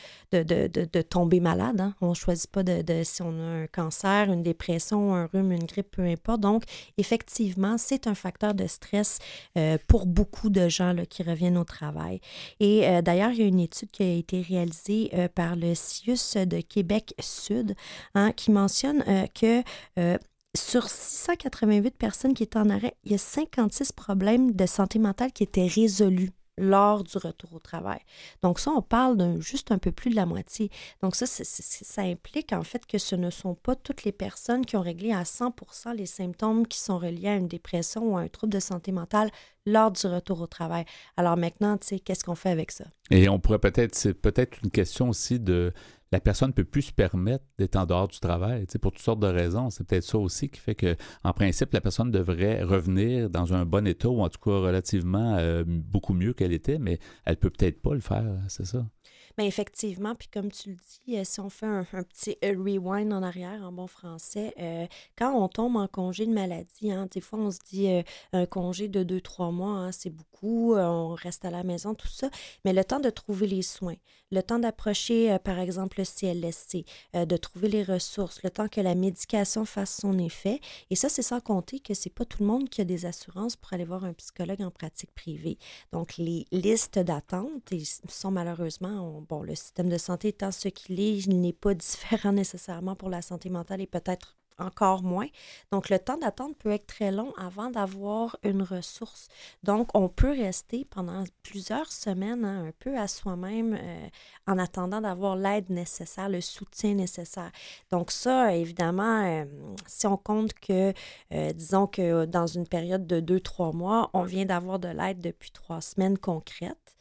de tomber malade. Hein. On ne choisit pas si on a un cancer, une dépression, un rhume, une grippe, peu importe. Donc, effectivement, c'est un facteur de stress pour beaucoup de gens là, qui reviennent au travail. Et d'ailleurs, il y a une étude qui a été réalisée par le CIUS de Québec-Sud, hein, qui mentionne que sur 688 personnes qui étaient en arrêt, il y a 56 problèmes de santé mentale qui étaient résolus lors du retour au travail. Donc ça, on parle juste un peu plus de la moitié. Donc ça implique en fait que ce ne sont pas toutes les personnes qui ont réglé à 100% les symptômes qui sont reliés à une dépression ou à un trouble de santé mentale lors du retour au travail. Alors maintenant, tu sais, qu'est-ce qu'on fait avec ça? Et on pourrait c'est peut-être une question aussi de la personne ne peut plus se permettre d'être en dehors du travail, tu sais, pour toutes sortes de raisons. C'est peut-être ça aussi qui fait qu'en principe, la personne devrait revenir dans un bon état ou en tout cas relativement beaucoup mieux qu'elle était, mais elle peut peut-être pas le faire, c'est ça? Bien, effectivement, puis comme tu le dis, si on fait un petit rewind en arrière en bon français, quand on tombe en congé de maladie, hein, des fois on se dit un congé de 2-3 mois, hein, c'est beaucoup, on reste à la maison, tout ça, mais le temps de trouver les soins, le temps d'approcher par exemple le CLSC, de trouver les ressources, le temps que la médication fasse son effet, et ça c'est sans compter que c'est pas tout le monde qui a des assurances pour aller voir un psychologue en pratique privée. Donc les listes d'attente sont malheureusement... Bon, le système de santé étant ce qu'il est, il n'est pas différent nécessairement pour la santé mentale et peut-être encore moins. Donc, le temps d'attente peut être très long avant d'avoir une ressource. Donc, on peut rester pendant plusieurs semaines hein, un peu à soi-même en attendant d'avoir l'aide nécessaire, le soutien nécessaire. Donc, ça, évidemment, si on compte que, disons que dans une période de 2-3 mois, on vient d'avoir de l'aide depuis 3 semaines concrètes,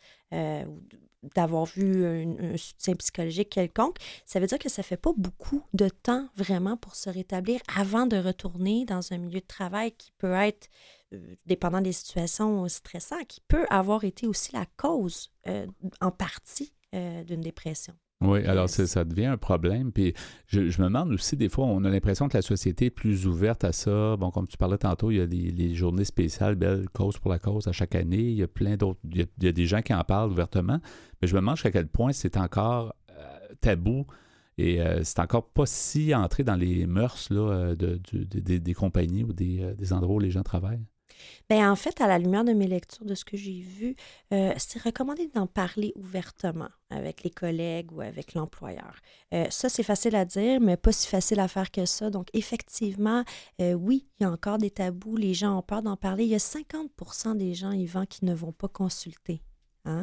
d'avoir vu un soutien psychologique quelconque, ça veut dire que ça ne fait pas beaucoup de temps vraiment pour se rétablir avant de retourner dans un milieu de travail qui peut être, dépendant des situations stressantes, qui peut avoir été aussi la cause en partie d'une dépression. Oui, alors ça devient un problème. Puis je me demande aussi, des fois, on a l'impression que la société est plus ouverte à ça. Bon, comme tu parlais tantôt, il y a les journées spéciales, Belle Cause pour la cause à chaque année. Il y a plein d'autres, il y a des gens qui en parlent ouvertement. Mais je me demande jusqu'à quel point c'est encore tabou et c'est encore pas si entré dans les mœurs là, des compagnies ou des endroits où les gens travaillent. Bien, en fait, à la lumière de mes lectures, de ce que j'ai vu, c'est recommandé d'en parler ouvertement avec les collègues ou avec l'employeur. Ça, c'est facile à dire, mais pas si facile à faire que ça. Donc, effectivement, oui, il y a encore des tabous. Les gens ont peur d'en parler. Il y a 50% des gens, Yvan, qui ne vont pas consulter. hein,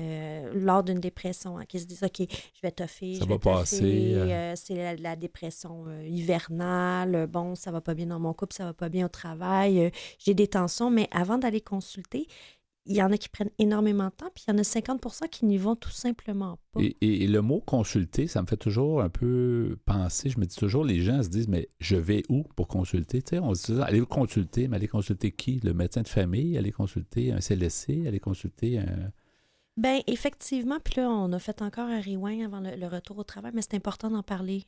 lors d'une dépression, hein, qui se disent, OK, je vais toffer, Ça je va vais passer, toffer, c'est la dépression hivernale, bon, ça va pas bien dans mon couple, ça va pas bien au travail, j'ai des tensions, mais avant d'aller consulter, il y en a qui prennent énormément de temps, puis il y en a 50% qui n'y vont tout simplement pas. Et le mot consulter, ça me fait toujours un peu penser. Je me dis toujours, les gens se disent, mais je vais où pour consulter? Tu sais, on se dit toujours, allez consulter, mais allez consulter qui? Le médecin de famille? Allez consulter un CLSC? Allez consulter un... Bien, effectivement, puis là, on a fait encore un rewind avant le retour au travail, mais c'est important d'en parler.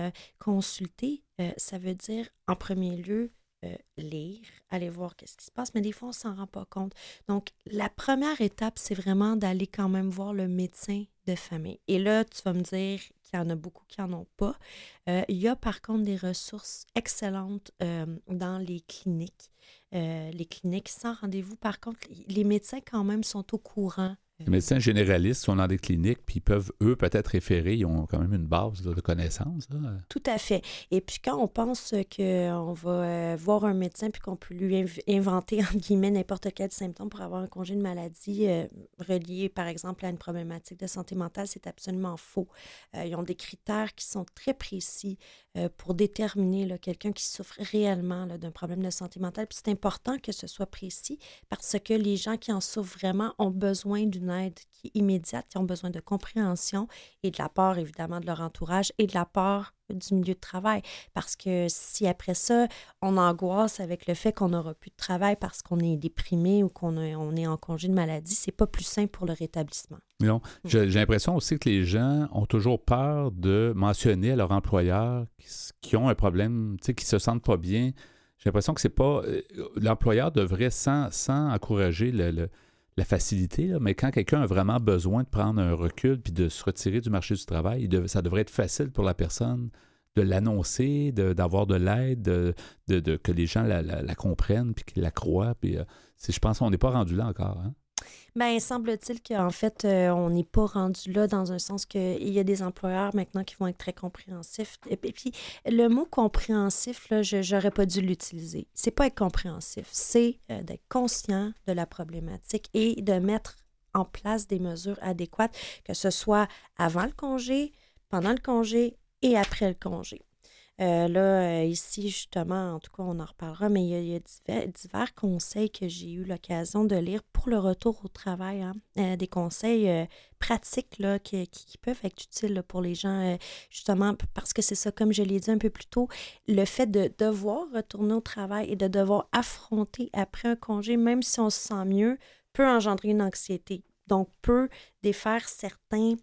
Consulter, ça veut dire, en premier lieu, lire, aller voir qu'est-ce qui se passe, mais des fois, on ne s'en rend pas compte. Donc, la première étape, c'est vraiment d'aller quand même voir le médecin de famille. Et là, tu vas me dire qu'il y en a beaucoup qui n'en ont pas. Il y a par contre des ressources excellentes dans les cliniques. Les cliniques sans rendez-vous, par contre, les médecins quand même sont au courant. Les médecins généralistes sont dans des cliniques, puis ils peuvent, eux, peut-être référer. Ils ont quand même une base de connaissances. Là. Tout à fait. Et puis quand on pense qu'on va voir un médecin puis qu'on peut lui inventer, entre guillemets, n'importe quel symptôme pour avoir un congé de maladie relié, par exemple, à une problématique de santé mentale, c'est absolument faux. Ils ont des critères qui sont très précis pour déterminer là, quelqu'un qui souffre réellement là, d'un problème de santé mentale. Puis c'est important que ce soit précis parce que les gens qui en souffrent vraiment ont besoin d'une aide qui est immédiate, qui ont besoin de compréhension et de la part, évidemment, de leur entourage et de la part du milieu de travail. Parce que si après ça, on angoisse avec le fait qu'on n'aura plus de travail parce qu'on est déprimé ou on est en congé de maladie, c'est pas plus simple pour le rétablissement. Non. J'ai l'impression aussi que les gens ont toujours peur de mentionner à leur employeur qui ont un problème, tu sais, qui se sentent pas bien. J'ai l'impression que c'est pas... l'employeur devrait, sans encourager la facilité, là, mais quand quelqu'un a vraiment besoin de prendre un recul puis de se retirer du marché du travail, ça devrait être facile pour la personne de l'annoncer, d'avoir de l'aide, que les gens la comprennent puis qu'ils la croient. Puis, je pense qu'on n'est pas rendu là encore. Hein? Bien, semble-t-il qu'en fait, on n'est pas rendu là dans un sens qu'il y a des employeurs maintenant qui vont être très compréhensifs. Et puis, le mot compréhensif, là, je n'aurais pas dû l'utiliser. C'est pas être compréhensif, c'est d'être conscient de la problématique et de mettre en place des mesures adéquates, que ce soit avant le congé, pendant le congé et après le congé. Ici, justement, en tout cas, on en reparlera, mais il y a divers conseils que j'ai eu l'occasion de lire pour le retour au travail. Hein. Des conseils pratiques là, qui peuvent être utiles là, pour les gens, justement, parce que c'est ça, comme je l'ai dit un peu plus tôt, le fait de devoir retourner au travail et de devoir affronter après un congé, même si on se sent mieux, peut engendrer une anxiété. Donc, peut défaire certains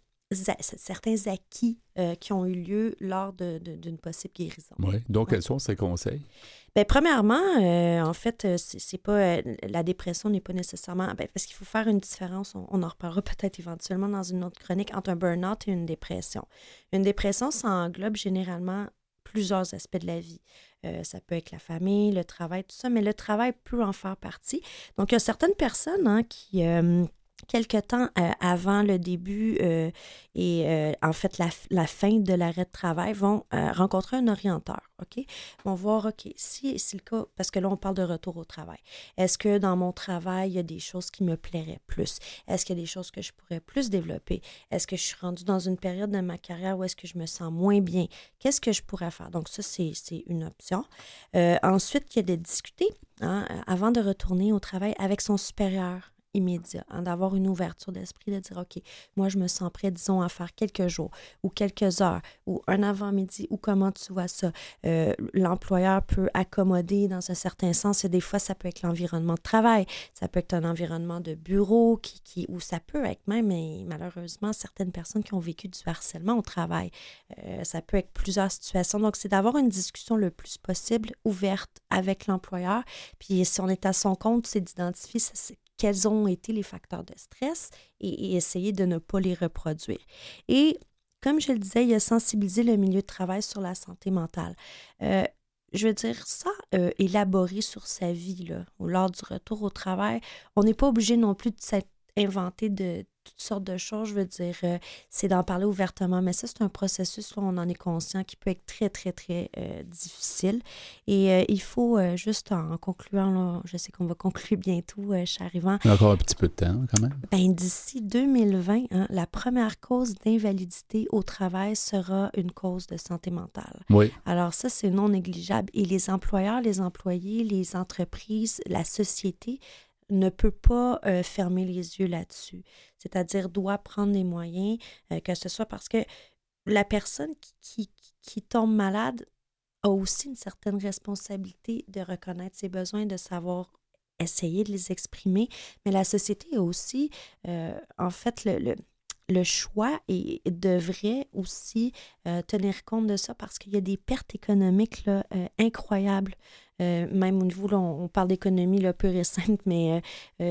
acquis qui ont eu lieu lors d'une possible guérison. Oui. Donc, quels sont ces conseils? Bien, premièrement, en fait, c'est pas la dépression n'est pas nécessairement... parce qu'il faut faire une différence, on en reparlera peut-être éventuellement dans une autre chronique, entre un burn-out et une dépression. Une dépression, ça englobe généralement plusieurs aspects de la vie. Ça peut être la famille, le travail, tout ça, mais le travail peut en faire partie. Donc, il y a certaines personnes qui... quelque temps avant le début et en fait la fin de l'arrêt de travail, vont rencontrer un orienteur, OK? Vont voir, OK, si c'est le cas, parce que là, on parle de retour au travail. Est-ce que dans mon travail, il y a des choses qui me plairaient plus? Est-ce qu'il y a des choses que je pourrais plus développer? Est-ce que je suis rendue dans une période de ma carrière où est-ce que je me sens moins bien? Qu'est-ce que je pourrais faire? Donc ça, c'est une option. Ensuite, il y a de discuter avant de retourner au travail avec son supérieur immédiat, d'avoir une ouverture d'esprit, de dire, OK, moi, je me sens prêt, disons, à faire quelques jours ou quelques heures ou un avant-midi ou comment tu vois ça. L'employeur peut accommoder dans un certain sens et des fois, ça peut être l'environnement de travail, ça peut être un environnement de bureau ou ça peut être même, et malheureusement, certaines personnes qui ont vécu du harcèlement au travail. Ça peut être plusieurs situations. Donc, c'est d'avoir une discussion le plus possible ouverte avec l'employeur. Puis, si on est à son compte, c'est d'identifier quels ont été les facteurs de stress et essayer de ne pas les reproduire. Et comme je le disais, il y a sensibiliser le milieu de travail sur la santé mentale. Je veux dire, ça, élaborer sur sa vie là, lors du retour au travail, on n'est pas obligé non plus de s'inventer toutes sortes de choses. Je veux dire, c'est d'en parler ouvertement. Mais ça, c'est un processus, là, on en est conscient, qui peut être très, très, très difficile. Et il faut, juste en concluant, là, je sais qu'on va conclure bientôt, cher Yvan. Il y a encore un petit peu de temps, quand même. Ben, d'ici 2020, la première cause d'invalidité au travail sera une cause de santé mentale. Oui. Alors ça, c'est non négligeable. Et les employeurs, les employés, les entreprises, la société ne peut pas fermer les yeux là-dessus. C'est-à-dire, doit prendre des moyens, que ce soit parce que la personne qui tombe malade a aussi une certaine responsabilité de reconnaître ses besoins, de savoir essayer de les exprimer. Mais la société a aussi, en fait, le choix et devrait aussi tenir compte de ça parce qu'il y a des pertes économiques là, incroyables. Même au niveau, là, on parle d'économie là, pure et simple, mais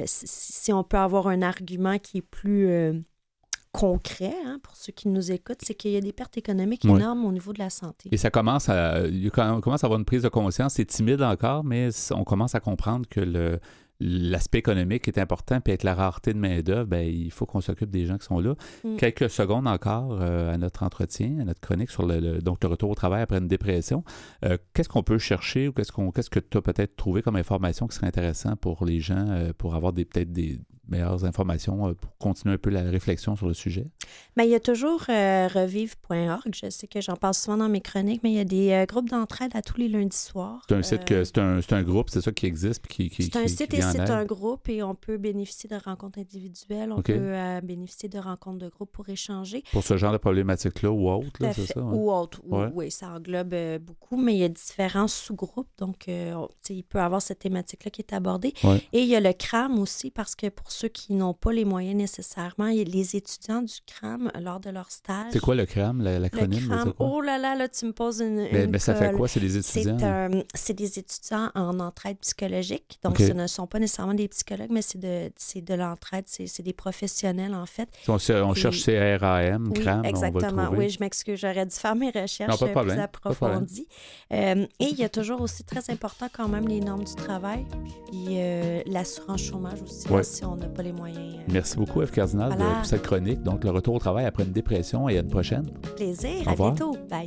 si on peut avoir un argument qui est plus concret, pour ceux qui nous écoutent, c'est qu'il y a des pertes économiques énormes au niveau de la santé. Et ça commence on commence à avoir une prise de conscience. C'est timide encore, mais on commence à comprendre que l'aspect économique est important, puis avec la rareté de main-d'œuvre, ben, il faut qu'on s'occupe des gens qui sont là. Quelques secondes encore à notre entretien, à notre chronique sur donc le retour au travail après une dépression. Qu'est-ce qu'on peut chercher ou qu'est-ce que tu as peut-être trouvé comme information qui serait intéressant pour les gens, pour avoir peut-être des meilleures informations pour continuer un peu la réflexion sur le sujet? Bien, il y a toujours revive.org. Je sais que j'en parle souvent dans mes chroniques, mais il y a des groupes d'entraide à tous les lundis soirs. C'est un site c'est un groupe, c'est ça qui existe? C'est un site et c'est un groupe et on peut bénéficier de rencontres individuelles, on peut bénéficier de rencontres de groupe pour échanger. Pour ce genre de problématique-là ou autre, là, c'est ça? Ou autre, oui, ça englobe beaucoup, mais il y a différents sous-groupes, donc il peut y avoir cette thématique-là qui est abordée. Ouais. Et il y a le CRAM aussi, parce que pour ceux qui n'ont pas les moyens nécessairement, il y a les étudiants du CRAM, lors de leur stage. C'est quoi le CRAM, l'acronyme? Le CRAM, oh là, tu me poses une mais ça fait quoi? C'est des étudiants? C'est des étudiants en entraide psychologique, donc ce ne sont pas nécessairement des psychologues, mais c'est de l'entraide, c'est des professionnels, en fait. On cherche CRAM, CRAM, exactement. Oui, je m'excuse, j'aurais dû faire mes recherches plus approfondies. Et il y a toujours aussi très important quand même les normes du travail, puis l'assurance chômage aussi, si on n'a pas les moyens. Merci beaucoup, Ève Cardinal, pour cette chronique. Donc, le retour au travail après une dépression et à une prochaine. Plaisir, à bientôt. Bye.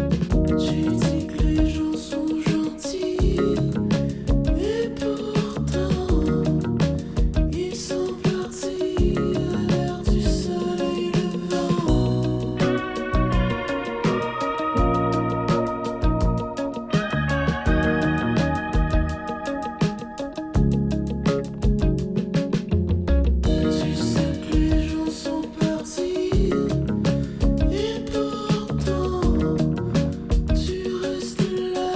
Tu dis que les gens sont gentils, et pourtant, ils sont partis à l'heure du soleil levant. Tu sais que les gens sont partis, et pourtant tu restes là.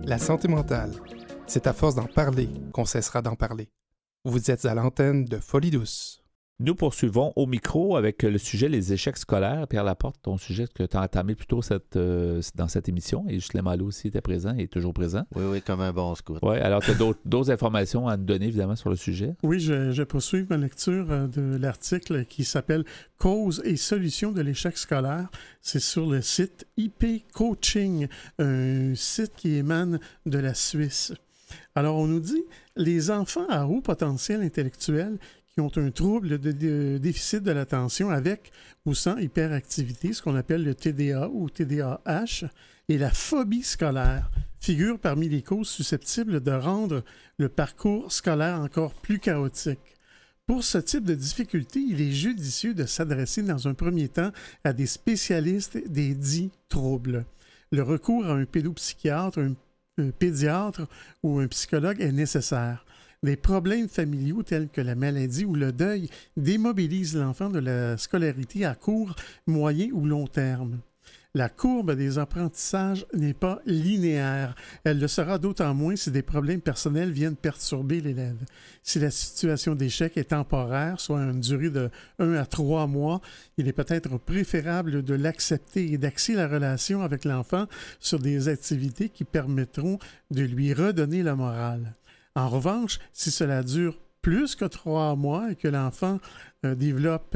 La santé mentale, c'est à force d'en parler qu'on cessera d'en parler. Vous êtes à l'antenne de Folie douce. Nous poursuivons au micro avec le sujet les échecs scolaires. Pierre Laporte, ton sujet que tu as entamé plus tôt dans cette émission, et Ghislain Malo aussi était présent et est toujours présent. Oui, comme un bon scout. Oui, alors tu as d'autres informations à nous donner évidemment sur le sujet. Oui, je poursuis ma lecture de l'article qui s'appelle « Causes et solutions de l'échec scolaire ». C'est sur le site IP Coaching, un site qui émane de la Suisse. Alors, on nous dit « Les enfants à haut potentiel intellectuel qui ont un trouble de déficit de l'attention avec ou sans hyperactivité, ce qu'on appelle le TDA ou TDAH, et la phobie scolaire figurent parmi les causes susceptibles de rendre le parcours scolaire encore plus chaotique. Pour ce type de difficulté, il est judicieux de s'adresser dans un premier temps à des spécialistes des dits troubles. Le recours à un pédopsychiatre, un pédiatre ou un psychologue est nécessaire. Des problèmes familiaux tels que la maladie ou le deuil démobilisent l'enfant de la scolarité à court, moyen ou long terme. La courbe des apprentissages n'est pas linéaire. Elle le sera d'autant moins si des problèmes personnels viennent perturber l'élève. Si la situation d'échec est temporaire, soit une durée de 1 à 3 mois, il est peut-être préférable de l'accepter et d'axer la relation avec l'enfant sur des activités qui permettront de lui redonner la morale. En revanche, si cela dure plus que 3 mois et que l'enfant développe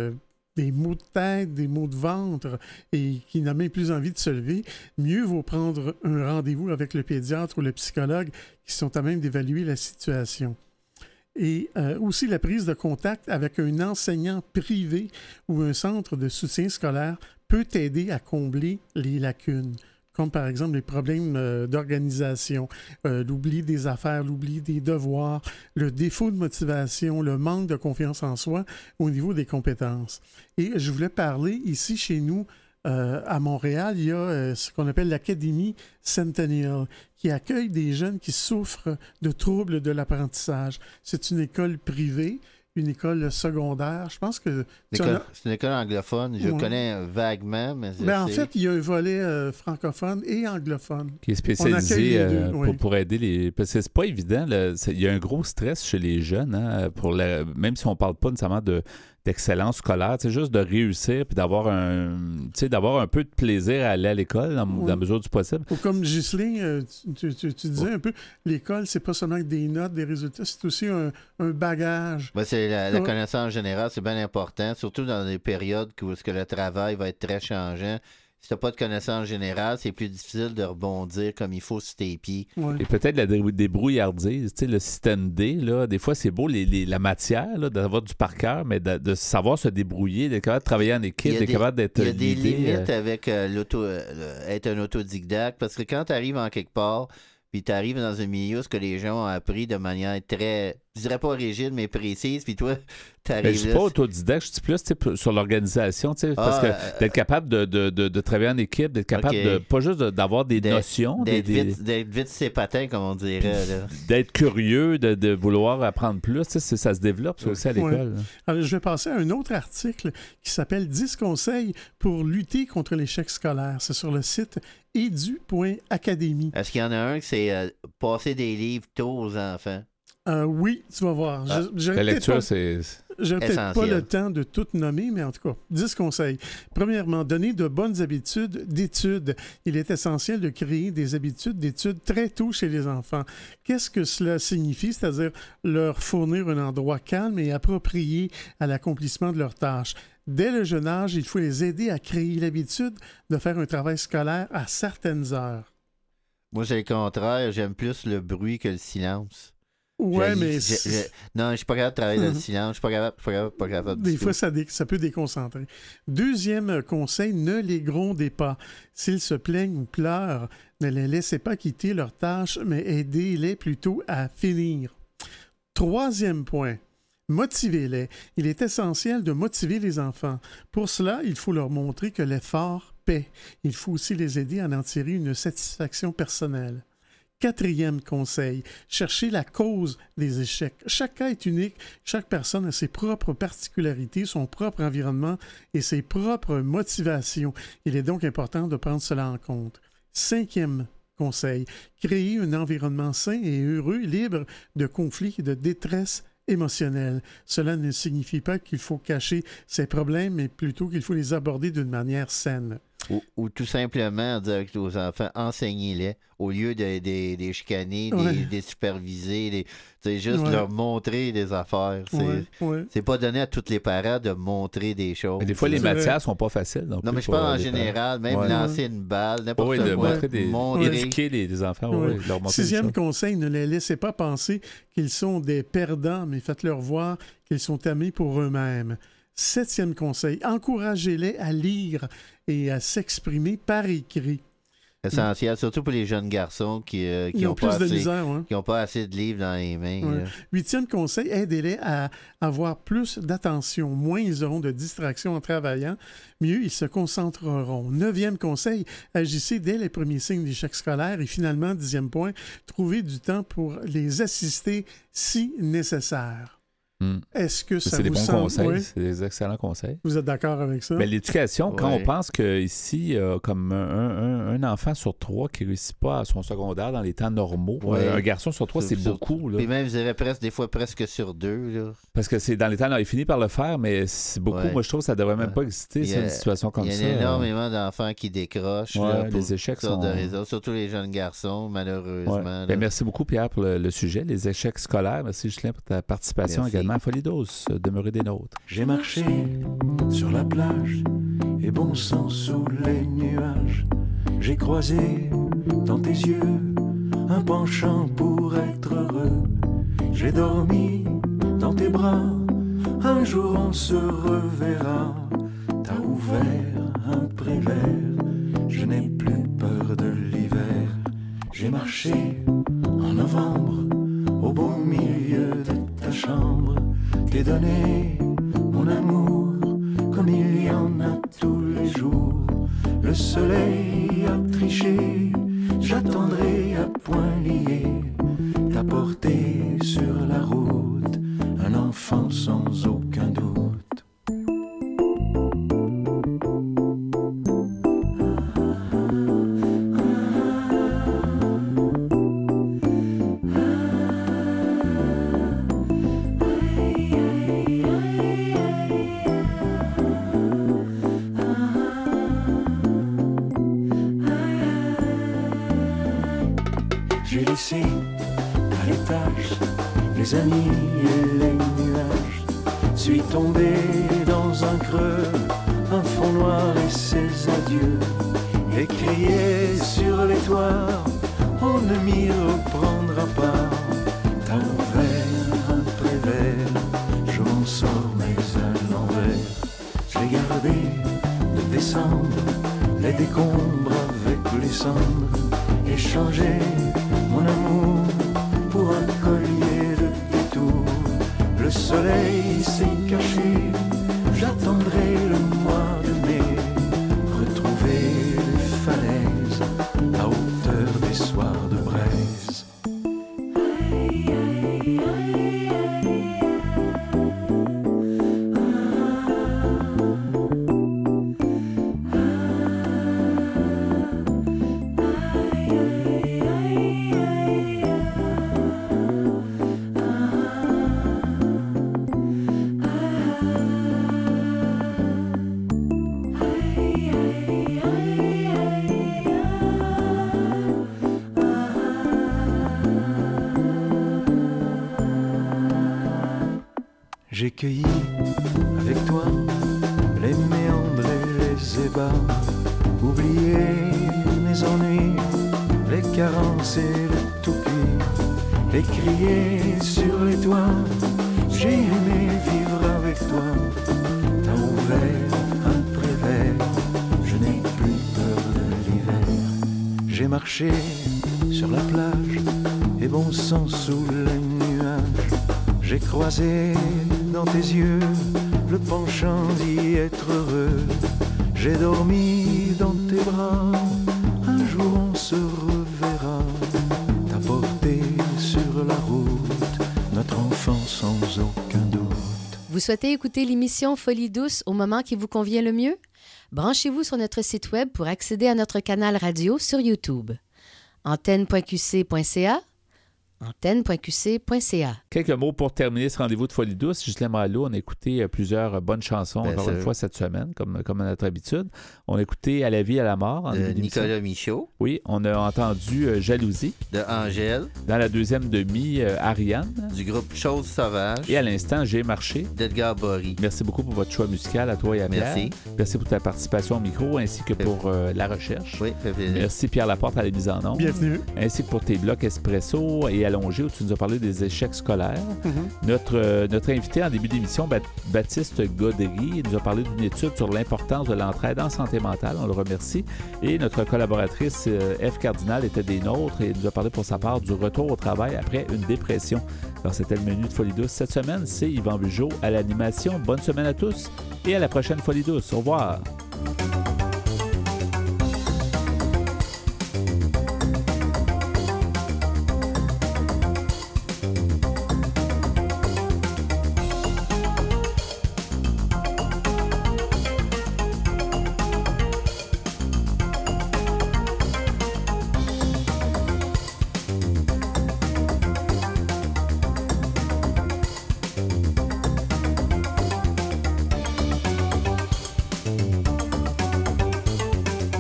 des maux de tête, des maux de ventre et qui n'a même plus envie de se lever, mieux vaut prendre un rendez-vous avec le pédiatre ou le psychologue qui sont à même d'évaluer la situation. Et aussi la prise de contact avec un enseignant privé ou un centre de soutien scolaire peut aider à combler les lacunes, comme par exemple les problèmes d'organisation, l'oubli des affaires, l'oubli des devoirs, le défaut de motivation, le manque de confiance en soi au niveau des compétences. Et je voulais parler ici chez nous, à Montréal, il y a ce qu'on appelle l'Académie Centennial, qui accueille des jeunes qui souffrent de troubles de l'apprentissage. C'est une école privée, une école secondaire. Je pense que... C'est une école anglophone. Je connais vaguement, mais... En fait, il y a un volet francophone et anglophone. Qui est spécialisé pour aider les... Parce que c'est pas évident. Il y a un gros stress chez les jeunes, hein, même si on ne parle pas nécessairement d'excellence scolaire, c'est juste de réussir puis d'avoir un peu de plaisir à aller à l'école dans la mesure du possible. Ou comme Ghislain, tu disais un peu, l'école, c'est pas seulement des notes, des résultats, c'est aussi un bagage. Ben, c'est la connaissance générale, c'est bien important, surtout dans des périodes où le travail va être très changeant. Si tu n'as pas de connaissance générale, c'est plus difficile de rebondir comme il faut sur tes pieds. Ouais. Et peut-être la débrouillardise, le système D, là, des fois, c'est beau, la matière, là, d'avoir du par cœur, mais de savoir se débrouiller, d'être capable de travailler en équipe, d'être capable d'être guidé. Il y a des limites avec être un autodidacte, parce que quand tu arrives en quelque part, puis tu arrives dans un milieu où les gens ont appris de manière très, je dirais pas rigide, mais précise, puis toi, tu arrives là... Je ne suis pas autodidacte, je dis plus sur l'organisation, parce que d'être capable de travailler en équipe, d'être capable de, pas juste d'avoir des notions... D'être vite ses patins, comme on dirait. Là. D'être curieux, de vouloir apprendre plus, ça se développe ça aussi à l'école. Ouais. Alors, je vais passer à un autre article qui s'appelle « 10 conseils pour lutter contre l'échec scolaire ». C'est sur le site edu.academy. Est-ce qu'il y en a un qui c'est passer des livres tôt aux enfants? Oui, tu vas voir. La lecture, c'est... J'ai peut-être pas le temps de tout nommer, mais en tout cas, 10 conseils. Premièrement, donner de bonnes habitudes d'études. Il est essentiel de créer des habitudes d'études très tôt chez les enfants. Qu'est-ce que cela signifie? C'est-à-dire leur fournir un endroit calme et approprié à l'accomplissement de leurs tâches. Dès le jeune âge, il faut les aider à créer l'habitude de faire un travail scolaire à certaines heures. Moi, c'est le contraire. J'aime plus le bruit que le silence. Ouais, mais... Non, je suis pas capable de travailler dans le silence. Je suis pas capable. Des fois, ça peut déconcentrer. Deuxième conseil, ne les grondez pas. S'ils se plaignent ou pleurent, ne les laissez pas quitter leurs tâches, mais aidez-les plutôt à finir. Troisième point, motivez-les. Il est essentiel de motiver les enfants. Pour cela, il faut leur montrer que l'effort paie. Il faut aussi les aider à en tirer une satisfaction personnelle. Quatrième conseil, chercher la cause des échecs. Chaque cas est unique, chaque personne a ses propres particularités, son propre environnement et ses propres motivations. Il est donc important de prendre cela en compte. Cinquième conseil. Créer un environnement sain et heureux, libre de conflits et de détresse émotionnelle. Cela ne signifie pas qu'il faut cacher ses problèmes, mais plutôt qu'il faut les aborder d'une manière saine. Ou tout simplement dire aux enfants, enseignez-les, au lieu de les chicaner, des superviser, c'est juste leur montrer des affaires. C'est pas donné à tous les parents de montrer des choses. Mais des fois, les matières sont pas faciles. Non, mais je parle en général, même lancer une balle, n'importe quoi. Éduquer les enfants, leur montrer 6e conseil, ne les laissez pas penser qu'ils sont des perdants, mais faites-leur voir qu'ils sont amis pour eux-mêmes. 7e conseil, encouragez-les à lire et à s'exprimer par écrit. Essentiel, surtout pour les jeunes garçons qui ont pas assez de livres dans les mains. 8e conseil, aidez-les à avoir plus d'attention. Moins ils auront de distractions en travaillant, mieux ils se concentreront. 9e conseil, agissez dès les premiers signes d'échec scolaire. Et finalement, 10e point, trouvez du temps pour les assister si nécessaire. Est-ce que ça vous semble... C'est des bons conseils, c'est des excellents conseils. Vous êtes d'accord avec ça? Mais l'éducation, quand on pense qu'ici, comme un enfant sur 3 qui ne réussit pas à son secondaire dans les temps normaux, un garçon sur 3, c'est beaucoup. Là. Puis même, je dirais des fois presque sur 2. Là. Parce que c'est dans les temps, il finit par le faire, mais c'est beaucoup. Moi, je trouve que ça ne devrait même pas exister, une situation comme ça. Il y a énormément d'enfants qui décrochent. Les échecs sont... de raisons, surtout les jeunes garçons, malheureusement. Merci beaucoup, Pierre, pour le sujet, les échecs scolaires. Merci, Ghislain, pour ta participation également. Folie douce, demeurez des nôtres. J'ai marché sur la plage et bon sang sous les nuages. J'ai croisé dans tes yeux un penchant pour être heureux. J'ai dormi dans tes bras, un jour on se reverra. T'as ouvert un prévert, je n'ai plus peur de l'hiver. J'ai marché en novembre au beau milieu de ta chambre. T'ai donné mon amour comme il y en a tous les jours. Le soleil a triché, j'attendrai à point lié. T'as porté sur la route un enfant sans aucun doute. J'ai laissé à l'étage les amis et les nuages. Suis tombé dans un creux, un fond noir et ses adieux. Et crié sur les toits, on ne m'y reprendra pas. T'as ouvert un prévert, je m'en sors mais à l'envers. Je l'ai gardé de décembre, les décombres avec les cendres. Échangé mon amour pour un collier de détour. Le soleil s'est caché, j'attendrai le mois de mai. Retrouver les falaises à hauteur des soirs de braise. J'ai cueilli avec toi les méandres et les ébats, oublié mes ennuis, les carences et le toupie, et crié sur les toits. J'ai aimé vivre avec toi. T'as ouvert un prévert, je n'ai plus peur de l'hiver. J'ai marché sur la plage et bon sang sous les nuages. J'ai croisé dans tes yeux le penchant d'y être heureux. J'ai dormi dans tes bras, un jour on se reverra. T'as porté sur la route notre enfant sans aucun doute. Vous souhaitez écouter l'émission Folie douce au moment qui vous convient le mieux? Branchez-vous sur notre site web pour accéder à notre canal radio sur YouTube. antenne.qc.ca, antenne.qc.ca. Quelques mots pour terminer ce rendez-vous de Folie douce. Ghislain Malo, on a écouté plusieurs bonnes chansons, encore une fois, cette semaine, comme à notre habitude. On a écouté À la vie, à la mort. De Nicolas Michaud. Oui, on a entendu Jalousie. De Angèle. Dans la deuxième demi, Ariane. Du groupe Chose Sauvage. Et à l'instant, J'ai marché. D'Edgar Bory. Merci beaucoup pour votre choix musical, à toi et à Pierre. Merci. Merci pour ta participation au micro, ainsi que pour la recherche. Oui, fait plaisir. Merci Pierre Laporte à la mise en onde. Bienvenue. Ainsi que pour tes blocs Espresso et Allongé, où tu nous as parlé des échecs scolaires. Notre invité en début d'émission, Baptiste Gaudry, nous a parlé d'une étude sur l'importance de l'entraide en santé mentale. On le remercie. Et notre collaboratrice F. Cardinal était des nôtres et nous a parlé pour sa part du retour au travail après une dépression. Alors, c'était le menu de Folie douce. Cette semaine, c'est Yvan Bugeaud à l'animation. Bonne semaine à tous et à la prochaine Folie douce. Au revoir.